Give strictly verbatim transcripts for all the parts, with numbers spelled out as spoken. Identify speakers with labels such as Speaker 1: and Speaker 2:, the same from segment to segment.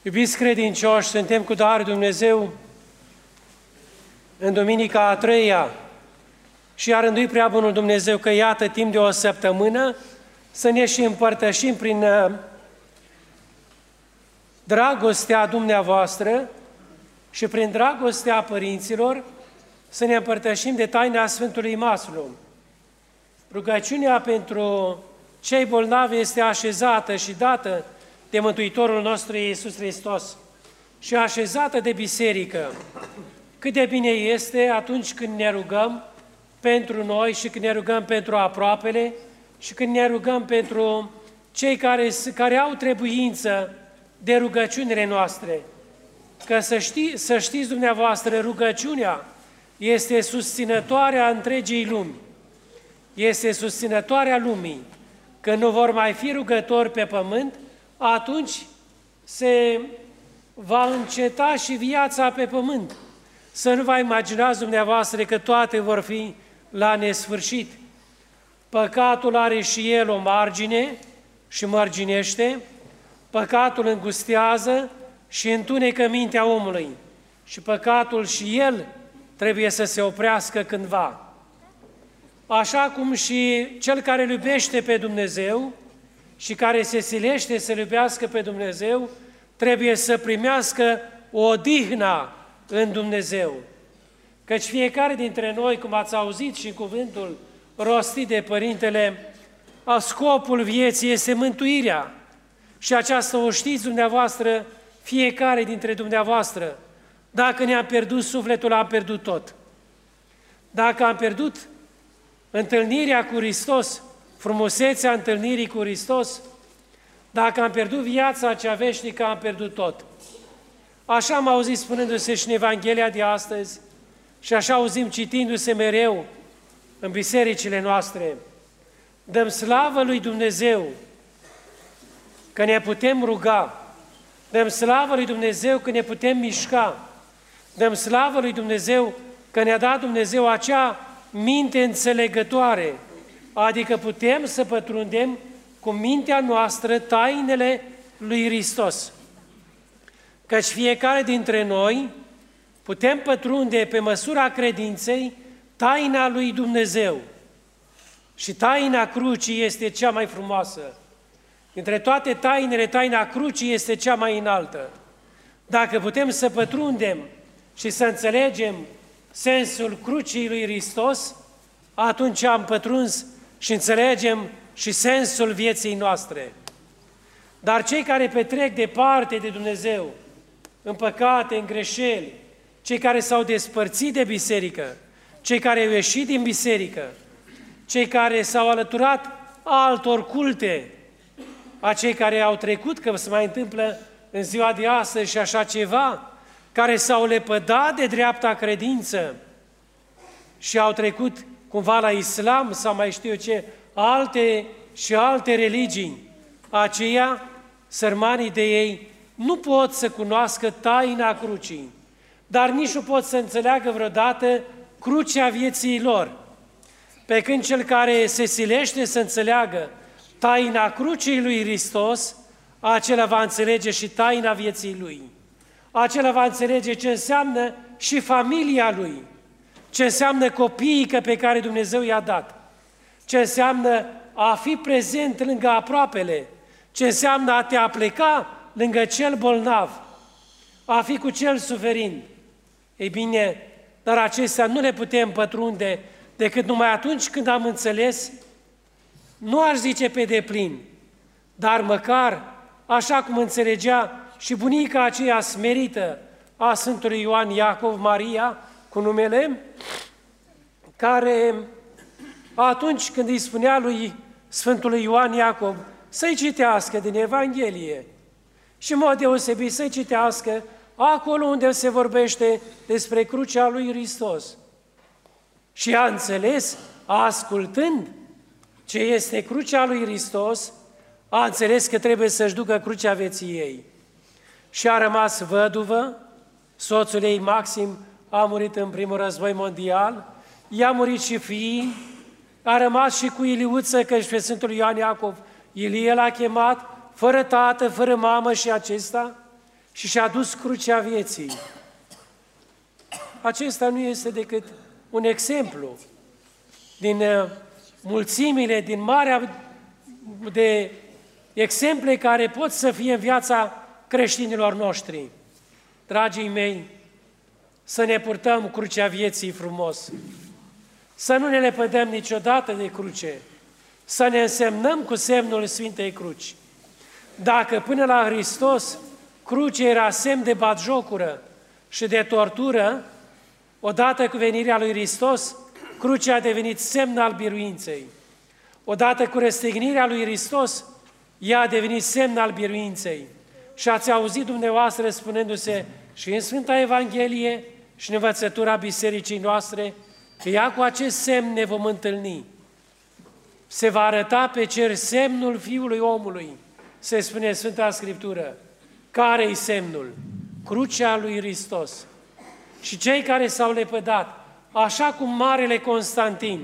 Speaker 1: Iubiți credincioși, suntem cu darul Dumnezeu în Duminica a treia și a rânduit prea bunul Dumnezeu că iată timp de o săptămână să ne și împărtășim prin dragostea dumneavoastră și prin dragostea părinților să ne împărtășim de taina Sfântului Maslu. Rugăciunea pentru cei bolnavi este așezată și dată de Mântuitorul nostru Iisus Hristos și așezată de biserică. Cât de bine este atunci când ne rugăm pentru noi și când ne rugăm pentru aproapele și când ne rugăm pentru cei care, care au trebuință de rugăciunile noastre. Că să, ști, să știți dumneavoastră, rugăciunea este susținătoarea întregii lumi. Este susținătoarea lumii. Când nu vor mai fi rugători pe pământ, atunci se va înceta și viața pe pământ. Să nu vă imaginați dumneavoastră că toate vor fi la nesfârșit. Păcatul are și el o margine și mărginește, păcatul îngustează și întunecă mintea omului și păcatul și el trebuie să se oprească cândva. Așa cum și cel care îl iubește pe Dumnezeu și care se silește să iubească pe Dumnezeu, trebuie să primească o odihnă în Dumnezeu. Căci fiecare dintre noi, cum ați auzit și în cuvântul rostit de Părintele, a scopul vieții este mântuirea. Și aceasta o știți dumneavoastră, fiecare dintre dumneavoastră. Dacă ne-am pierdut sufletul, am pierdut tot. Dacă am pierdut întâlnirea cu Hristos, frumusețea întâlnirii cu Hristos, dacă am pierdut viața cea veșnică, am pierdut tot. Așa am auzit spunându-se și în Evanghelia de astăzi și așa auzim citindu-se mereu în bisericile noastre. Dăm slavă lui Dumnezeu că ne putem ruga, dăm slavă lui Dumnezeu că ne putem mișca, dăm slavă lui Dumnezeu că ne-a dat Dumnezeu acea minte înțelegătoare, adică putem să pătrundem cu mintea noastră tainele lui Hristos. Căci fiecare dintre noi putem pătrunde pe măsura credinței taina lui Dumnezeu. Și taina crucii este cea mai frumoasă. Dintre toate tainele, taina crucii este cea mai înaltă. Dacă putem să pătrundem și să înțelegem sensul crucii lui Hristos, atunci am pătruns și înțelegem și sensul vieții noastre. Dar cei care petrec departe de Dumnezeu, în păcate, în greșeli, cei care s-au despărțit de biserică, cei care au ieșit din biserică, cei care s-au alăturat altor culte, acei care au trecut, că se mai întâmplă în ziua de astăzi și așa ceva, care s-au lepădat de dreapta credință și au trecut cumva la islam sau mai știu eu ce, alte și alte religii, aceia, sărmanii de ei, nu pot să cunoască taina crucii, dar nici nu pot să înțeleagă vreodată crucea vieții lor. Pe când cel care se silește să înțeleagă taina crucii lui Hristos, acela va înțelege și taina vieții lui. Acela va înțelege ce înseamnă și familia lui, ce înseamnă copiii pe care Dumnezeu i-a dat, ce înseamnă a fi prezent lângă aproapele, ce înseamnă a te apleca lângă cel bolnav, a fi cu cel suferind. Ei bine, dar acestea nu le putem pătrunde decât numai atunci când am înțeles, nu aș zice pe deplin, dar măcar așa cum înțelegea și bunica aceea smerită a Sfântului Ioan Iacov Maria, cu numele, care atunci când îi spunea lui Sfântului Ioan Iacov să-i citească din Evanghelie și în mod deosebit să-i citească acolo unde se vorbește despre crucea lui Hristos. Și a înțeles, ascultând ce este crucea lui Hristos, a înțeles că trebuie să-și ducă crucea vieții ei. Și a rămas văduvă, soțul ei Maxim a murit în primul război mondial, i-a murit și fiii, a rămas și cu Iliuță, că și pe Sfântul Ioan Iacov, Ilie l-a chemat, fără tată, fără mamă și acesta, și și-a dus crucea vieții. Acesta nu este decât un exemplu din mulțimile, din marea de exemple care pot să fie în viața creștinilor noștri. Dragii mei, să ne purtăm crucea vieții frumos, să nu ne lepădăm niciodată de cruce, să ne însemnăm cu semnul Sfintei Cruci. Dacă până la Hristos crucea era semn de batjocură și de tortură, odată cu venirea lui Hristos, crucea a devenit semn al biruinței. Odată cu răstignirea lui Hristos, ea a devenit semn al biruinței. Și ați auzit dumneavoastră spunându-se și în Sfânta Evanghelie și în învățătura bisericii noastre, că ea cu acest semn ne vom întâlni. Se va arăta pe cer semnul Fiului Omului, se spune Sfânta Scriptură. Care-i semnul? Crucea lui Hristos. Și cei care s-au lepădat, așa cum Marele Constantin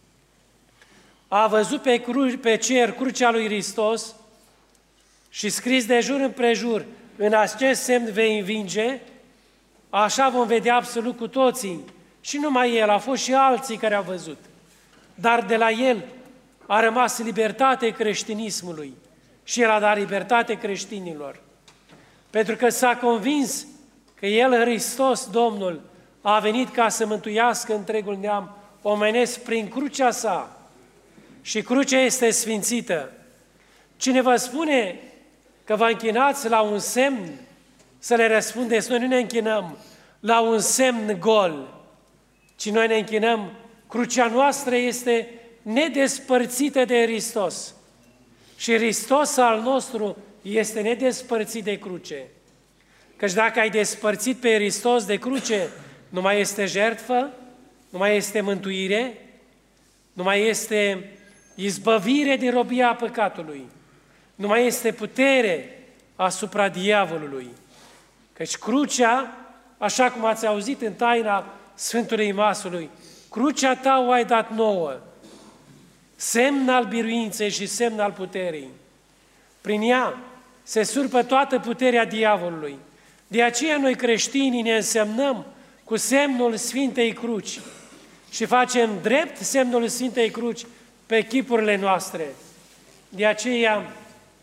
Speaker 1: a văzut pe, cru- pe cer crucea lui Hristos și scris de jur împrejur, în acest semn vei învinge, așa vom vedea absolut cu toții. Și numai el, au fost și alții care au văzut. Dar de la el a rămas libertate creștinismului și el a dat libertate creștinilor. Pentru că s-a convins că el, Hristos, Domnul, a venit ca să mântuiască întregul neam omenesc prin crucea sa. Și crucea este sfințită. Cine vă spune că vă închinați la un semn, să le răspundeți, noi nu ne închinăm la un semn gol, ci noi ne închinăm, crucea noastră este nedespărțită de Hristos. Și Hristos al nostru este nedespărțit de cruce. Căci dacă ai despărțit pe Hristos de cruce, nu mai este jertfă, nu mai este mântuire, nu mai este izbăvire de robia păcatului, nu mai este putere asupra diavolului. Căci crucea, așa cum ați auzit în taina Sfântului Masului, crucea ta o ai dat nouă, semn al biruinței și semn al puterii. Prin ea se surpă toată puterea diavolului. De aceea noi creștinii ne însemnăm cu semnul Sfintei Cruci și facem drept semnul Sfintei Cruci pe chipurile noastre. De aceea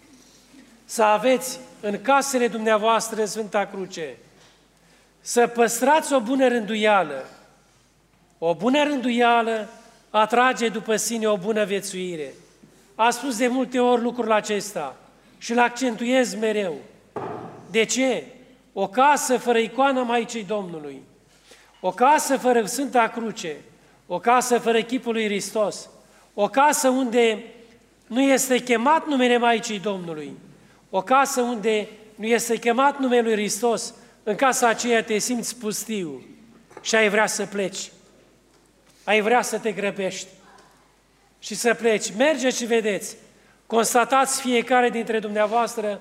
Speaker 1: să aveți în casele dumneavoastră Sfânta Cruce, să păstrați o bună rânduială. O bună rânduială atrage după sine o bună viețuire. A spus de multe ori lucrul acesta și îl accentuez mereu. De ce? O casă fără icoana Maicii Domnului, o casă fără Sfânta Cruce, o casă fără chipul lui Hristos, o casă unde nu este chemat numele Maicii Domnului, o casă unde nu este chemat numele lui Hristos, în casa aceea te simți pustiu și ai vrea să pleci, ai vrea să te grăbești și să pleci. Mergeți și vedeți, constatați fiecare dintre dumneavoastră,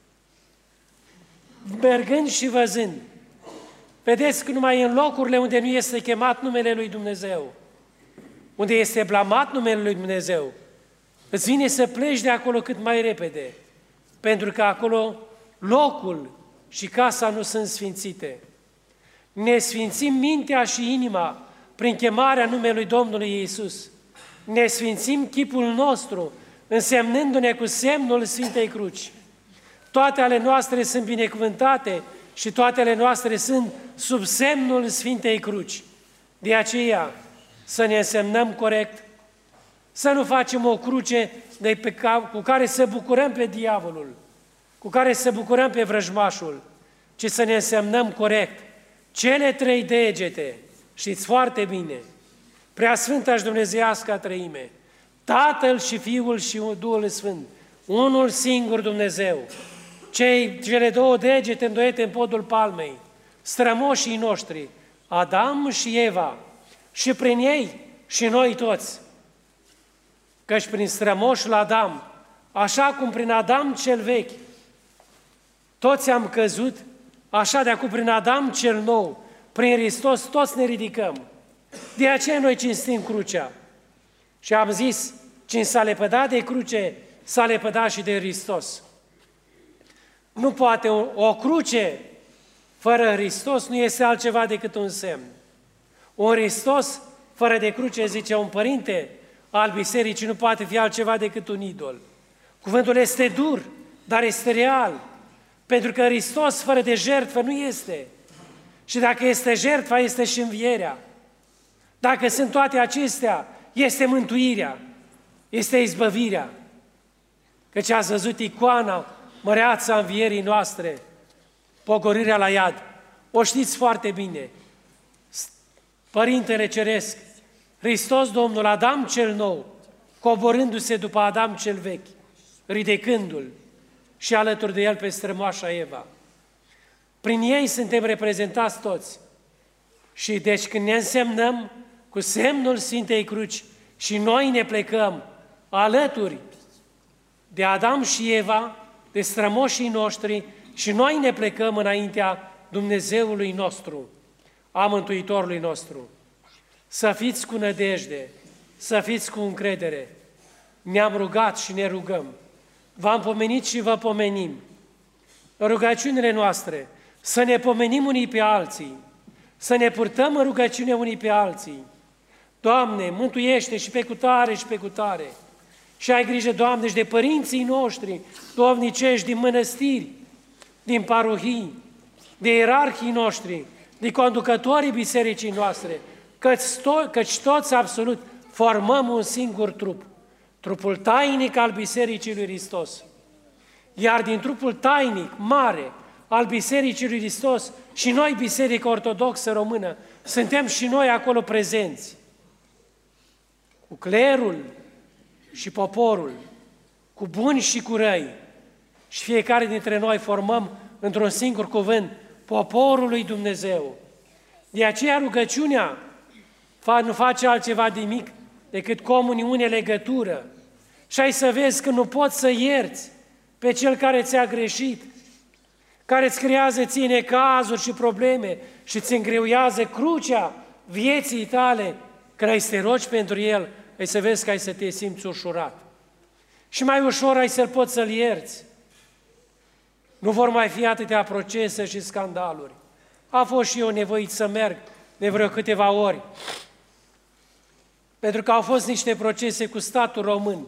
Speaker 1: mergând și văzând, vedeți că numai în locurile unde nu este chemat numele lui Dumnezeu, unde este blamat numele lui Dumnezeu, îți vine să pleci de acolo cât mai repede, pentru că acolo locul și casa nu sunt sfințite. Ne sfințim mintea și inima prin chemarea numelui Domnului Iisus. Ne sfințim chipul nostru, însemnându-ne cu semnul Sfintei Cruci. Toate ale noastre sunt binecuvântate și toate ale noastre sunt sub semnul Sfintei Cruci. De aceea să ne însemnăm corect, să nu facem o cruce de pe ca, cu care să bucurăm pe diavolul, cu care să bucurăm pe vrăjmașul, ci să ne însemnăm corect. Cele trei degete, știți foarte bine, Preasfânta și Dumnezeiasca Treime, Tatăl și Fiul și Duhul Sfânt, unul singur Dumnezeu, cei, cele două degete îndoiete în podul palmei, strămoșii noștri, Adam și Eva, și prin ei și noi toți. Căci prin strămoșul Adam, așa cum prin Adam cel vechi, toți am căzut, așa de acum prin Adam cel nou, prin Hristos toți ne ridicăm. De aceea noi cinstim crucea. Și am zis, cine s-a lepădat de cruce, s-a lepădat și de Hristos. Nu poate, o, o cruce fără Hristos nu este altceva decât un semn. Un Hristos fără de cruce, zice un părinte al bisericii, nu poate fi altceva decât un idol. Cuvântul este dur, dar este real. Pentru că Hristos fără de jertfă nu este. Și dacă este jertfa, este și învierea. Dacă sunt toate acestea, este mântuirea, este izbăvirea. Căci ați văzut icoana măreața învierii noastre, pogorârea la iad. O știți foarte bine. Părintele Ceresc, Hristos Domnul, Adam cel nou, coborându-se după Adam cel vechi, ridicându-l și alături de el pe strămoașa Eva. Prin ei suntem reprezentați toți. Și deci când ne însemnăm cu semnul Sfintei Cruci și noi ne plecăm alături de Adam și Eva, de strămoșii noștri, și noi ne plecăm înaintea Dumnezeului nostru, a Mântuitorului nostru. Să fiți cu nădejde, să fiți cu încredere. Ne-am rugat și ne rugăm. V-am pomenit și vă pomenim. În rugăciunile noastre, să ne pomenim unii pe alții, să ne purtăm în rugăciune unii pe alții. Doamne, mântuiește și pe cutare și pe cutare. Și ai grijă, Doamne, și de părinții noștri, duhovnicești, din mănăstiri, din parohii, de ierarhii noștri, de conducătorii bisericii noastre, căci, to- căci toți absolut formăm un singur trup, trupul tainic al Bisericii lui Hristos. Iar din trupul tainic, mare, al Bisericii lui Hristos, și noi, Biserica Ortodoxă Română, suntem și noi acolo prezenți, cu clerul și poporul, cu buni și cu răi, și fiecare dintre noi formăm într-un singur cuvânt poporul lui Dumnezeu. De aceea rugăciunea nu face altceva de mic decât comuniune, legătură. Și ai să vezi că nu poți să ierți pe cel care ți-a greșit, care îți creează ție necazuri și probleme și îți îngreuiază crucea vieții tale, când ai să te rogi pentru el, ai să vezi că ai să te simți ușurat. Și mai ușor ai să-l poți să-l ierți. Nu vor mai fi atâtea procese și scandaluri. A fost și eu nevoit să merg de vreo câteva ori, pentru că au fost niște procese cu statul român.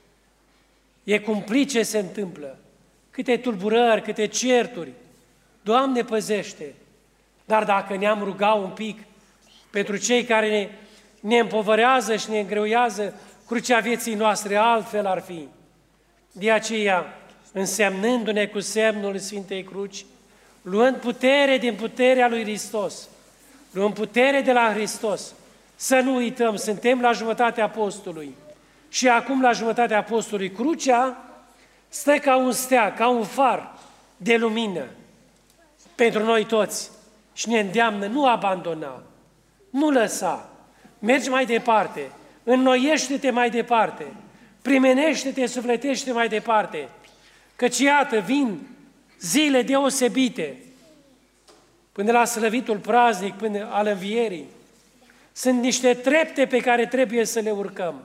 Speaker 1: E cumplit ce se întâmplă. Câte tulburări, câte certuri. Doamne, păzește! Dar dacă ne-am rugat un pic pentru cei care ne, ne împovărează și ne îngreuiază crucea vieții noastre, altfel ar fi. De aceea, însemnându-ne cu semnul Sfintei Cruci, luând putere din puterea lui Hristos, luând putere de la Hristos, să nu uităm, suntem la jumătatea postului și acum la jumătatea postului. Crucea stă ca un steag, ca un far de lumină pentru noi toți și ne îndeamnă, nu abandona, nu lăsa, mergi mai departe, înnoiește-te mai departe, primenește-te, sufletește mai departe, căci iată, vin zile deosebite, până la slăvitul praznic, până al învierii. Sunt niște trepte pe care trebuie să le urcăm.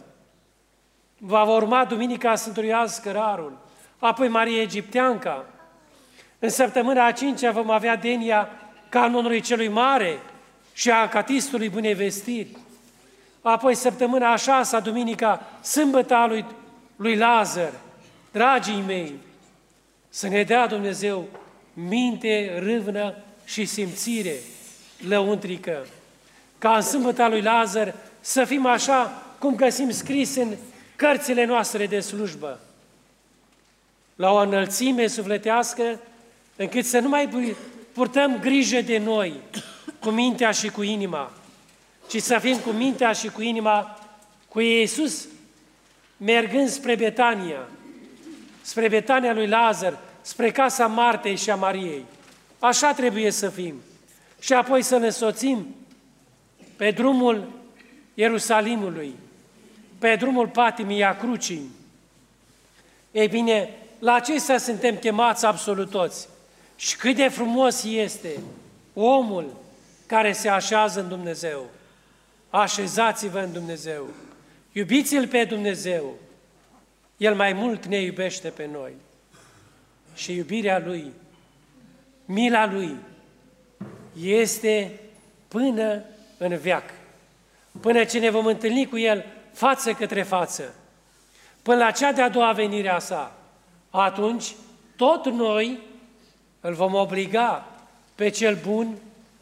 Speaker 1: Va urma Duminica Sfântului Ioan Scărarul, apoi Maria Egipteanca. În săptămâna a cincea vom avea denia Canonului Celui Mare și a Catistului Bunei Vestiri. Apoi săptămâna a șasea, Duminica, sâmbăta lui, lui Lazar. Dragii mei, să ne dea Dumnezeu minte, râvnă și simțire lăuntrică. Ca în sâmbăta lui Lazar să fim așa cum găsim scris în cărțile noastre de slujbă, la o înălțime sufletească, încât să nu mai purtăm grijă de noi cu mintea și cu inima, ci să fim cu mintea și cu inima cu Iisus, mergând spre Betania, spre Betania lui Lazar, spre casa Martei și a Mariei. Așa trebuie să fim. Și apoi să ne însoțim pe drumul Ierusalimului, pe drumul patimii a crucii. Ei bine, la acestea suntem chemați absolut toți. Și cât de frumos este omul care se așează în Dumnezeu. Așezați-vă în Dumnezeu. Iubiți-L pe Dumnezeu. El mai mult ne iubește pe noi. și iubirea Lui, mila Lui, este până în veac, până ce ne vom întâlni cu El față către față, până la cea de-a doua venire a sa. Atunci, tot noi îl vom obliga pe cel bun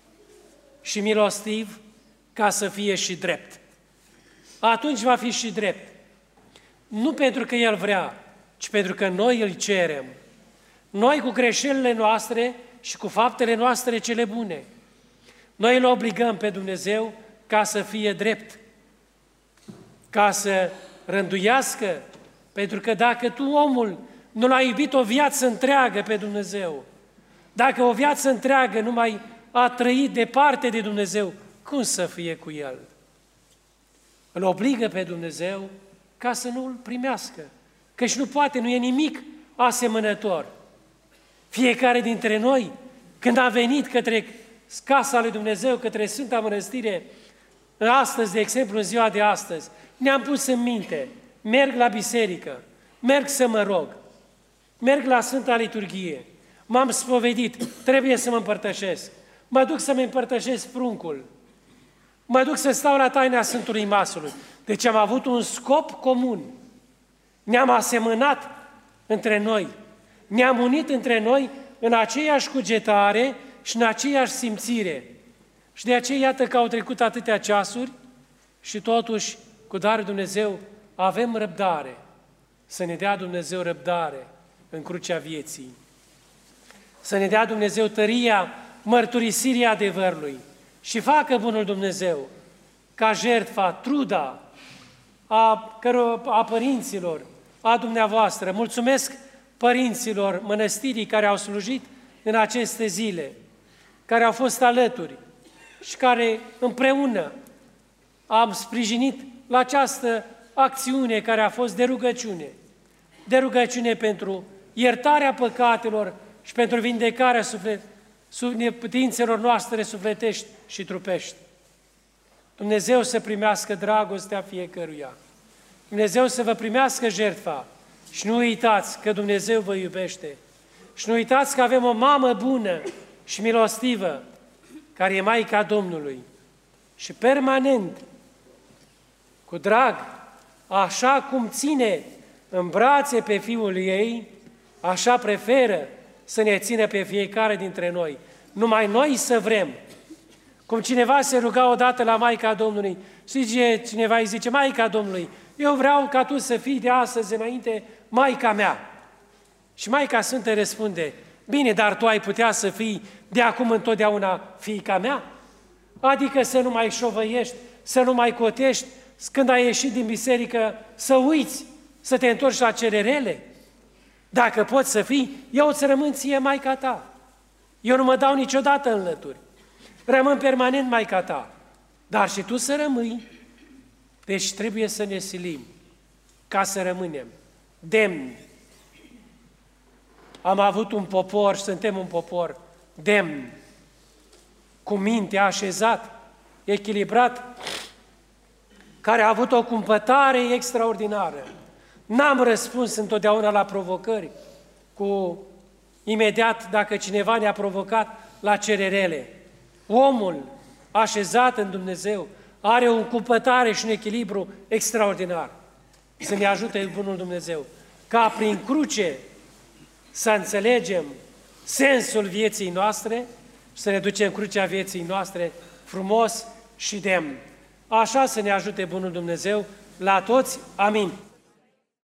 Speaker 1: și milostiv ca să fie și drept. Atunci va fi și drept. Nu pentru că El vrea, ci pentru că noi îl cerem. Noi cu greșelile noastre și cu faptele noastre cele bune. Noi îl obligăm pe Dumnezeu ca să fie drept, ca să rânduiască, pentru că dacă tu, omul, nu l-ai iubit o viață întreagă pe Dumnezeu, dacă o viață întreagă nu mai a trăit departe de Dumnezeu, cum să fie cu El? Îl obligă pe Dumnezeu ca să nu îl primească, căci nu poate, nu e nimic asemănător. Fiecare dintre noi, când a venit către casa lui Dumnezeu, către Sfânta Mănăstire, astăzi, de exemplu, în ziua de astăzi, ne-am pus în minte, merg la biserică, merg să mă rog, merg la Sfânta Liturghie, m-am spovedit, trebuie să mă împărtășesc, mă duc să-mi împărtășesc pruncul, mă duc să stau la taina Sfântului Masului. Deci am avut un scop comun, ne-am asemănat între noi, ne-am unit între noi în aceeași cugetare și în aceeași simțire. Și de aceea, iată că au trecut atâtea ceasuri și totuși, cu darul Dumnezeu, avem răbdare. Să ne dea Dumnezeu răbdare în crucea vieții. Să ne dea Dumnezeu tăria mărturisirii adevărului și facă bunul Dumnezeu ca jertfa, truda a, a părinților, a dumneavoastră. Mulțumesc părinților mănăstirii care au slujit în aceste zile, care au fost alături și care împreună am sprijinit la această acțiune care a fost de rugăciune, de rugăciune pentru iertarea păcatelor și pentru vindecarea suflet, neputințelor noastre sufletești și trupești. Dumnezeu să primească dragostea fiecăruia. Dumnezeu să vă primească jertfa și nu uitați că Dumnezeu vă iubește. Și nu uitați că avem o mamă bună și milostivă, care e Maica Domnului. Și permanent, cu drag, așa cum ține în brațe pe Fiul ei, așa preferă să ne țină pe fiecare dintre noi. Numai noi să vrem. Cum cineva se ruga odată la Maica Domnului, și zice, cineva îi zice, Maica Domnului, eu vreau ca tu să fii de astăzi înainte Maica mea. Și Maica Sfântă răspunde, bine, dar tu ai putea să fii de acum întotdeauna fiica mea? Adică să nu mai șovăiești, să nu mai cotești, când ai ieșit din biserică, să uiți, să te întorci la cererele? Dacă poți să fii, eu îți rămân ție Maica ta. Eu nu mă dau niciodată în lături. Rămân permanent Maica ta. Dar și tu să rămâi. Deci trebuie să ne silim ca să rămânem demni. Am avut un popor și suntem un popor demn, cu minte așezat, echilibrat, care a avut o cumpătare extraordinară. N-am răspuns întotdeauna la provocări, cu imediat dacă cineva ne-a provocat la cererele. Omul așezat în Dumnezeu are o cumpătare și un echilibru extraordinar. Să ne ajute bunul Dumnezeu ca prin cruce să înțelegem sensul vieții noastre și să ne ducem crucea vieții noastre frumos și demn. Așa să ne ajute bunul Dumnezeu la toți. Amin.